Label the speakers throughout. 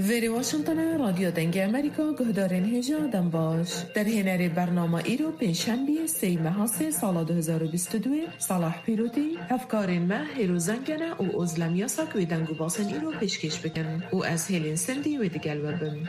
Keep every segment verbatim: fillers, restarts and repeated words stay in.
Speaker 1: ویری واشنطن رادیو دنگ امریکا گهدارین هجا دن باش در هنر برنامه ای رو پنجشنبه سی ماه سال دو هزار و بیست و دو صلاح پیروتی افکارین ماه هیرو زنگنه و ازلم یاساک و دنگو باسن ای رو پیشکش بکن و از هیلین سندی و دیگل وبم.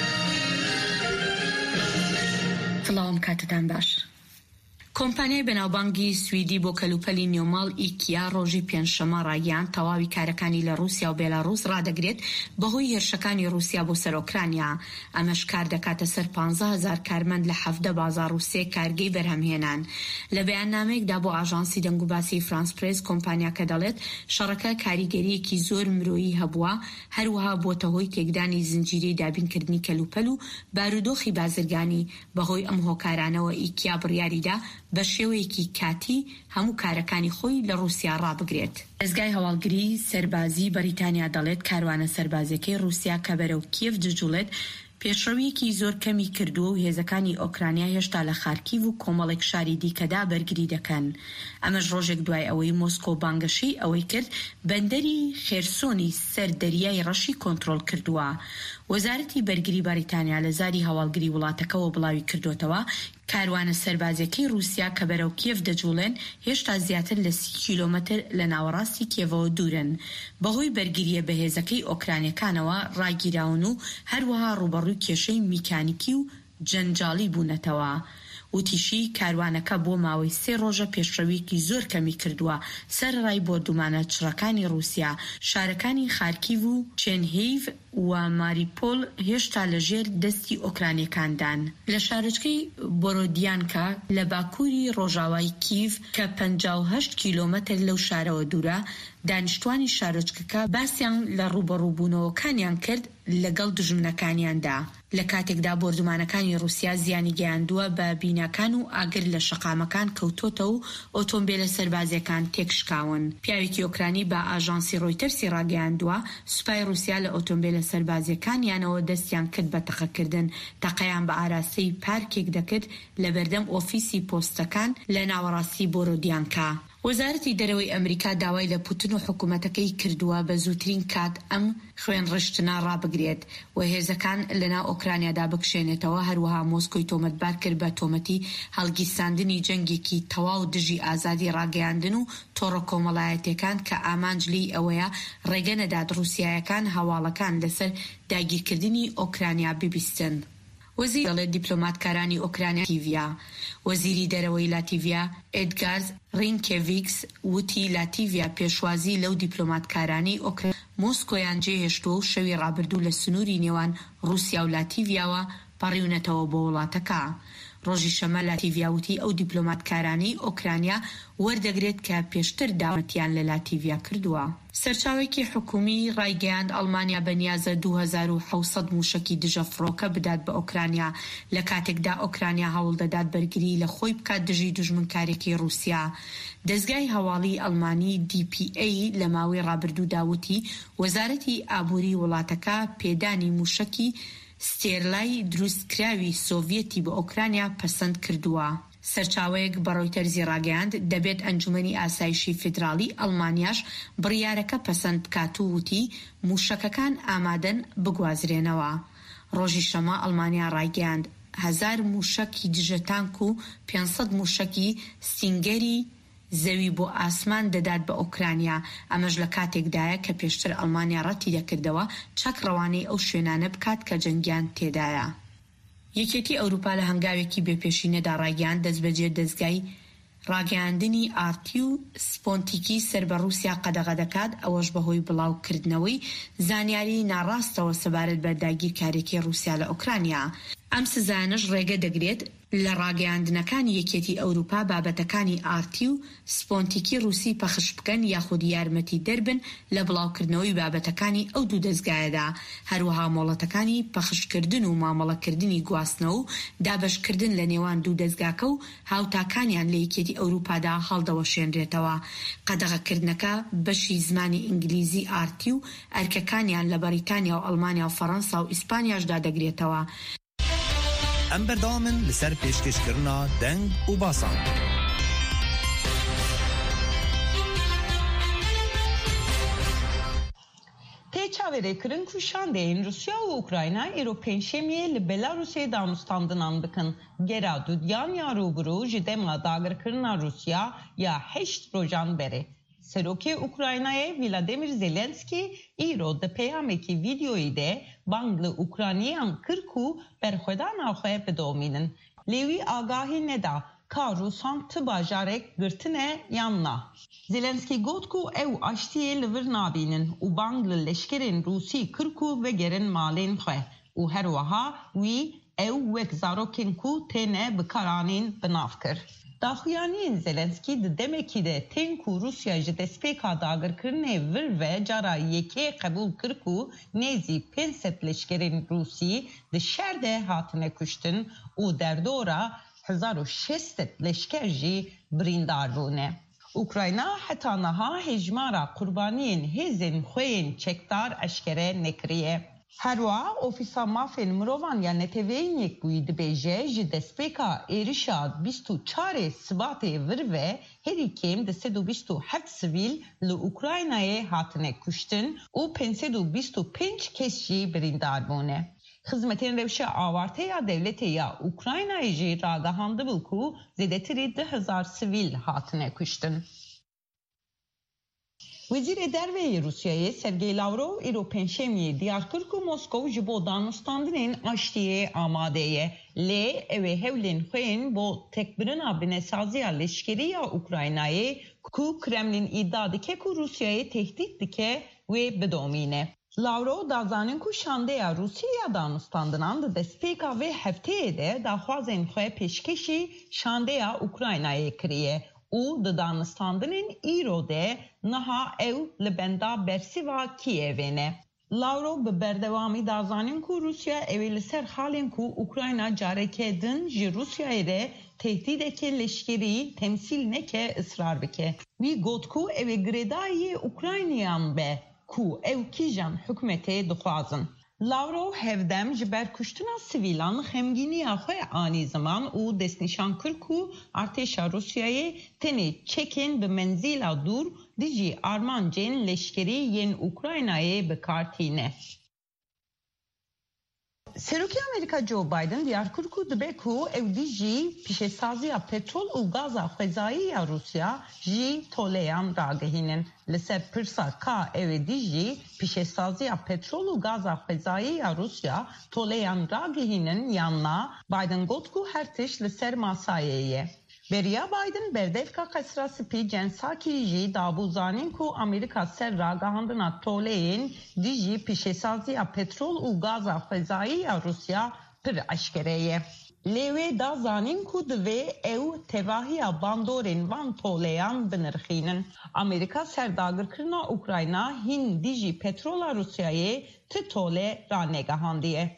Speaker 2: سلام کاتتان باش. کۆمپانیای بەناوبانگی سویدی بۆ کەلوپەلی نیۆماڵ ئیکیا ڕۆژی پێنجشەمە ڕایگەیاند تەواوی کارەکانی لە رووسیا و بێلاڕووس ڕادەگرێت بەهۆی هێرشەکانی رووسیا بۆ سەر ئۆکرانیا. ئەمەش کار دەکاتە سەر پانزە هەزار کارمەند لە حەڤدە بازاڕ و سێ کارگەی بەرهەمهێنان. لە بەیاننامەیەکدا بۆ ئاژانسی دەنگ و باسی فرانس پرێس کۆمپانیاکە دەڵێت شەڕەکە کاریگەریەکی زۆر مرۆیی هەبووە، هەروەها بۆتە هۆی تێکدانی زنجیرەی دابینکردنی کەلوپەل و بارودۆخی بازرگانی. بەهۆی ئەم هۆکارانەوە ئیکیا بڕیاریدا بە شێوەیەکی کاتی هەموو کارەکانی خۆی لە رووسیا ڕابگرێت. ئەزگای هەواڵگری سەربازی بەریتانیا دەڵێت کاروانە سەربازەکەی رووسیا کە بەرەو کیێف جوجوڵێت پێشڕەویەکی زۆر کەمی کردووە و هێزەکانی ئۆکرانیا هێشتا لە خارکیڤ و کۆمەڵێک شاری دیکەدا بەرگری دەکەن. ئەمەش ڕۆژێک دوای ئەوەی مۆسکۆ بانگەشەی ئەوەی کرد بەندەری خێرسۆنی سەر دەریای ڕەشی کۆنتڕۆڵ کردووە. وەزارەتی بەرگری بەریتانیا لە زاری هەواڵگری وڵاتەکەەوە بڵاوی کردوتەوە کاروانە سەربازەکەی رووسیا کە بەرەو کیێف دەجوڵێن هێشتا زیاتر لە سی کیلۆمەتر لە ناوەڕاستی کیێڤەوە دوورن. بەهۆی بەرگریە بەهێزەکەی ئۆکرانیەکانەوە ڕاگیراون و هەروەها ڕوبەڕووی کێشەی میکانیکی و جەنجاڵی بوونەتەوە. وتیشی کاروانەکە بۆ ماوەی سێ ڕۆژە پێشڕەویەکی زۆر کەمی کردووە سەر ڕای بۆردومانە چڕەکانی رووسیا. شارەکانی خارکیڤ و چێرنیڤ و ماریپۆل هێشتا لەژێر دەستی ئۆکرانیەکاندان. لە شارچکەی بۆرۆدیانکا لە باکووری ڕۆژاوای کیڤ کە پەنجا و هەشت کیلۆمەتر لەو شارەوە دوورە، دانیشتوانی شارچکەکە باسییان لە ڕوبەڕووبوونەوەکانیان کرد لەگەڵ دژمنەکانیاندا. لە کاتێکدا بۆردومانەکانی رووسیا زیانی گەیاندووە بە بیناکان و ئاگر لە شەقامەکان کەوتۆتە و ئۆتۆمبیلە سەربازیەکان تێکشکاون. پیاوێکی ئۆکرانی بە ئاژانسی ڕۆیتەرسی ڕاگەیاندووە سوپای رووسیا لە ئۆتۆمبیلە سەربازیەکانیانەوە دەستیان کرد بە تەقەکردن. تەقەیان بە ئاراستەی پارکێک دەکرد لە بەردەم ئۆفیسی پۆستەکان لە ناوەڕاستی بۆرۆدیانکا. وەزارەتی دەرەوەی ئەمریکا داوای لە پوتین و حکوومەتەکەی کردووە بە زووترین کات ئەم خوێن ڕشتنە ڕابگرێت و هێزەکان لەناو ئۆکرانیادا بکشێنێتەوە. هەروەها مۆسکۆی تۆمەتبار کرد بە تۆمەتی هەڵگیرساندنی جەنگێکی تەواو دژی ئازادی ڕاگەیاندن و تۆڕە کۆمەڵایەتیەکان کە ئامانجلی ئەوەیە ڕێگە نەدات رووسیایەکان هەواڵەکان لەسەر داگیرکردنی ئۆکرانیا ببیستن. وەزیر دەڵێت دیپلۆماتکارانی ئۆکرانیا تیڤیا. وەزیری دەرەوەی لاتیڤیا ئێدگارز رینکێڤیکس وتی لاتیڤیا پێشوازی لەو دیپلۆماتکارانی ئۆکران مۆسکۆیان جێهێشتووە و شەوی ڕابردوو لە سنووری نێوان رووسیا و لاتیڤیاوە پەڕیونەتەوە بۆ وڵاتەکە. ڕۆژی شەمە لاتیڤیا وتی ئەو دیپلۆماتکارانی ئۆکرانیا وەردەگرێت کە پێشتر داوەتیان لە لاتیڤیا کردووە. سەرچاوێکی حکومی ڕایگەیاند ئەڵمانیا بەنیازە دوو هەزار و حەوت موشکی دژە فڕۆکە بدات بە ئۆکرانیا لە کاتێکدا ئۆکرانیا هەوڵ دەدات بەرگری لە خۆی بکات دژی دژمنکارێکی رووسیا. دەستگای هەواڵی ئەڵمانی دی پی ئەی لە ماوەی ڕابردوو داوتی وەزارەتی ئابووری وڵاتەکە پێدانی موشکی ستێرلای دروستکراوی سۆڤیەتی بە ئۆکرانیا پەسەند کردووە. سەرچاوەیەک بە ڕۆیتەرزی ڕاگەیاند دەبێت ئەنجومەنی ئاسایشی فیدراڵی ئەڵمانیاش بڕیارەکە پەسەند بکات و وتی موشەکەکان ئامادەن بگوازرێنەوە. ڕۆژی شەمە ئەڵمانیا ڕایگەیاند هەزار موشکی دژە تانک و پێنج موشکی سینگەری زەوی بۆ ئاسمان دەدات بە ئۆکرانیا. ئەمەش لە کاتێکدایە کە پێشتر ئەڵمانیا ڕەتی دەکردەوە چەک ڕەوانەی ئەو شوێنانە بکات کە جەنگیان تێدایە. یەکێتی ئەوروپا لە هەنگاوێکی بێپێشینەدا ڕایگەیاند دەستبەجێ دەستگای ڕاگەیاندنی ئارتی و سپۆنتیکی سەر بە رووسیا قەدەغە دەکات، ئەوەش بەهۆی بڵاوکردنەوەی زانیاری ناڕاستەوە سەبارەت بە داگیرکاریەکی رووسیا لە ئۆکرانیا. ئەم سزانش ڕێگە دەگرێت لە ڕاگەیاندنەکانی یەکێتی ئەوروپا بابەتەکانی ئارتی و سپۆنتیکی رووسی پەخش بکەن یاخود یارمەتی دەربن لە بڵاوکردنەوەی بابەتەکانی ئەو دوو دەستگایەدا. هەروەها مۆڵەتەکانی پەخشکردن و مامەڵەکردنی گواستنەوە و دابەشکردن لە نێوان دوو دەستگاکە و هاوتاکانیان لە یەکێتی ئەوروپادا هەڵدەوەشێنرێتەوە. قەدەغەکردنەکە بەشی زمانی ئینگلیزی ئارتی و ئەرکەکانیان لە بەریتانیا و ئەڵمانیا و فەڕەنسا و ئیسپانیاشدا دەگرێتەوە.
Speaker 3: ئەم بەردەوامن لەسەر پێشکەشکردنا دەنگ و باسان.
Speaker 4: پێچ şavere kırın kuşandeyin Rusya ve Ukrayna iro penşemiye li Belarus'e danustandınan bıkın. Gera dudyan ya ruburu jidema dağır kırına Rusya ya heşt rojan beri. Seroke Ukrayna'ya Vladimir Zelenski iro de peyameki videoyu de banglı Ukraynayan kırku berxwedan avxaya bedominin. Levi agahi neda ka Rusan tıba jarek gırtine yanna. Zelenski gotku ev aştiye livir nabinin u banglı leşkerin Rusi kırku ve gerin malin xwe. U her waha vi ev vek zarokin ku tene bikaranin binavkir. Daxuyanîn Zelenski di demekî de tên ku Rusya ji destpêka dagirkirinê vir ve cara yekê qebûl kir ku nêzî pênc sed leşkerên Rusî di şer de hatine kuştin û derdora hezar û şeş sed leşker jî birîndar bûne. Ukrayna heta niha hejmara qurbaniyên hêzên xwe yên çekdar eşkere nekiriye. Herwa ofîsa mafên mirovan ya neteweyên yekbûyî dibêje ji destpêka êrişa bîst û çarê Sibatê vir ve herî kêm di sed û bîst û heft sivîl li Ukraynayê hatine kuştin û pênc sed û bîst û pênc kes jî birîndar bûne. Xizmetên rewşa awarteya devletê ya Ukraynayê jî ragihandibû ku zêdetirî di hezar sivîl hatine kuştin. Vezîrê Derveyê Rusyayê Sergey Lavrov îro pênşemiyê diyar kir ku Moskov ji bo danûstandinên aştiyê amade ye. Lê ew ê hewlên xwe yên bo tekbirina binesaziya leşkerî ya Ukraynayê ku Kremlin îddia dike ku Rusyayê tehdît dike wê bidomîne. Lavrov da zanin ku şandeya Rusyaya danûstandinan di destpêka vê hefteyê de daxwazên xwe pêşkêşî şandeya Ukraynayê kiriye. û di danûstandinên îro de niha ew li benda bersiva Kievê ne. Lavrov bi berdewamî da zanin ku Rusya ew ê li ser halên ku Ukrayna careke din ji Rusyayê de tehdîdeke leşkerî temsîl neke ısrar bike. Wî got ku ew ê girêdayî Ukraynayan be ku ew kîjan hikûmetê dixwazin. Lavrov hevdem ji ber kuştina sivîlan xemgîniya xwe anî ziman û destnîşan kir ku artêşa Rusyayê tenê çekên bi menzîla dûr dijî armancên leşkerî yên Ukraynayê bikartîne. Serokê Amerîka Joe Biden diyar kir ku dibe ku ew dijî pişesaziya petrol û gaza xwezayî ya Rusya jî toleyan ragihînin. Li ser pirsa ka ew ê dijî pişesaziya petrol û gaza xwezayî ya Rusya toleyan ragihînin yanna Biden got ku her tişt li ser masayê ye. Beriya Biden berdevka qesra spî censakî jî dabû zanîn ku Amerîka ser ragihandina toleyên dijî pişesaziya petrol û gaza xwezayî ya Rusya pir eşkere ye. Lê wê da zanîn ku divê ew tevahiya bandorên van toleyan binirxînin. Amerîka ser dagirkirina Ukrayna hîn dijî petrola Rusyayê ti tole ranegihandiye.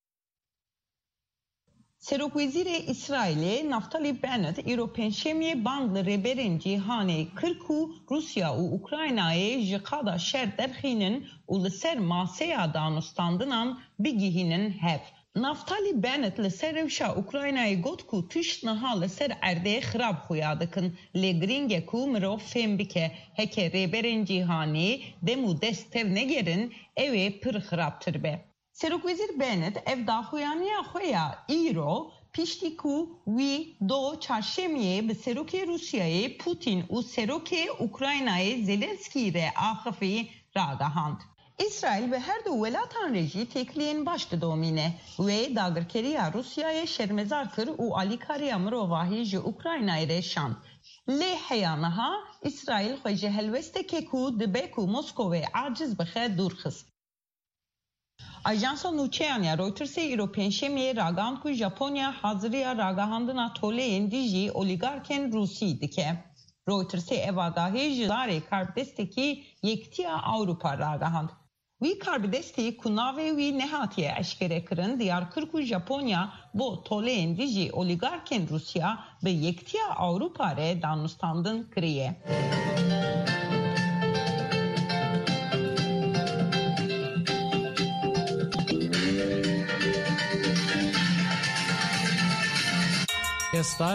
Speaker 4: Serokwezîrê İsrailê Naftali Bennett îro pênşemiyê bang li rêberên cîhanê kir ku Rusya û Ukraynayê ji qada şer derxînin û li ser maseya danûstandinan bigihînin hev. Naftali Bennett li ser rewşa Ukraynayê got ku tişt niha li ser erdê xirab xuya dikin. Lê giring e ku mirov fêm bike heke rêberên cîhanê dem û dest tev negerin ew ê pir xirabtir be. Serokwezîr Bennett ev daxuyaniya xwe ya îro piştî ku wî do çarşemiyê bi serokê Rusyayê Putin û serokê Ukraynayê Zelenskî re axivî ragihand. İsrail ve her du welatan re jî têkiliyên baş didomîne. Wê dagirkeriya Rusyayê şermezar kir û alîkariya mirovahî ji Ukraynayê re şand. Lê heya niha İsrail xwe ji helwestekê ku dibe ku Moskowê aciz bixe dûr xist. Ajansa nûçeyan ya Reutersê îro pênşemiyê ragihand ku Japonya haziriya ragihandina toleyên dijî olîgarkên Rusî dike. Reutersê ev agahî ji darê karbidestekî Yektiya Awropa ragihand. Wî karbidestî ku navê wî nehatiye eşkere kirin diyar kir ku Japonya bo toleyên dijî olîgarkên Rusya bi Yektiya Awropa re danûstandin kiriye.
Speaker 5: Está